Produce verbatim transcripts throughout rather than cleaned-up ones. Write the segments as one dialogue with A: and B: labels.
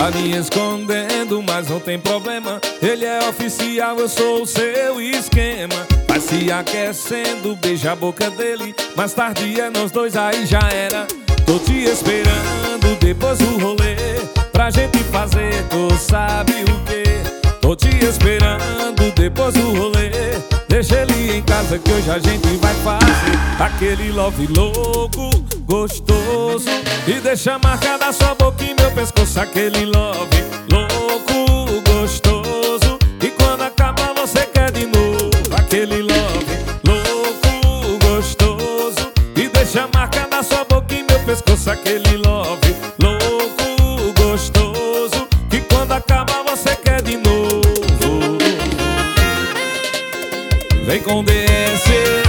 A: Tá me escondendo, mas não tem problema. Ele é oficial, eu sou o seu esquema. Vai se aquecendo, beija a boca dele. Mais tarde é nós dois, aí já era. Tô te esperando depois do rolê, pra gente fazer, tu sabe o quê? Tô te esperando depois do rolê, deixa ele em casa que hoje a gente vai fazer aquele love louco, gostoso. E deixa marcada sua boca em meu pescoço, aquele love louco, gostoso. E quando acaba você quer de novo, aquele love louco, gostoso. E deixa marcada sua boca em meu pescoço, aquele love louco, gostoso. Que quando acaba você quer de novo. Vem com D S.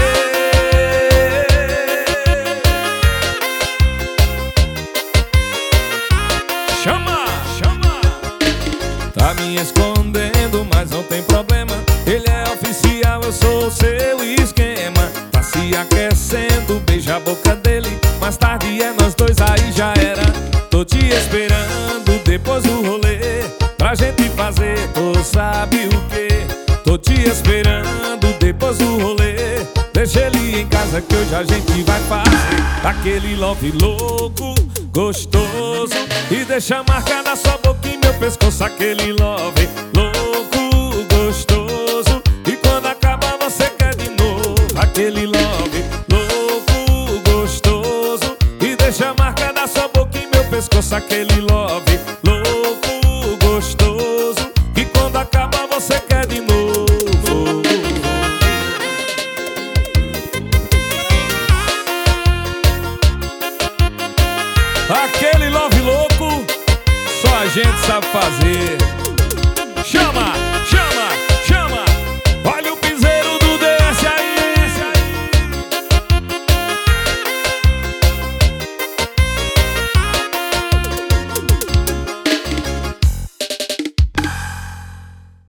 A: Chama, chama. Tá me escondendo, mas não tem problema. Ele é oficial, eu sou o seu esquema. Tá se aquecendo, beija a boca dele. Mais tarde é nós dois, aí já era. Tô te esperando depois do rolê, pra gente fazer, tu sabe o quê? Tô te esperando depois do rolê, deixa ele em casa que hoje a gente vai fazer aquele love louco, gostoso. E deixa marcada sua boca em meu pescoço, aquele love louco, gostoso. E quando acaba você quer de novo, aquele love louco, gostoso. E deixa marcada sua boca em meu pescoço, aquele love louco, gostoso. E quando acaba você quer de novo. Aquele love louco, só a gente sabe fazer.